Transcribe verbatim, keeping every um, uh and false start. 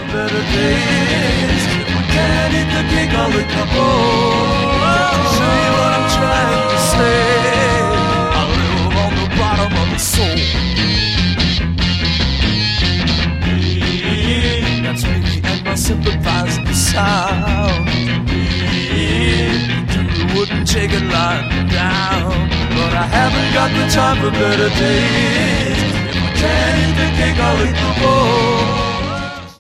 better days. If we can't eat the cake, I'll eat the bowl. Can't say what I'm trying to say. I live on the bottom of the soul. Me, that's me and my sympathizing sound. Me, do the wooden chicken lying down. But I haven't got the time for better days. If I can't eat the cake, I'll eat the bowl.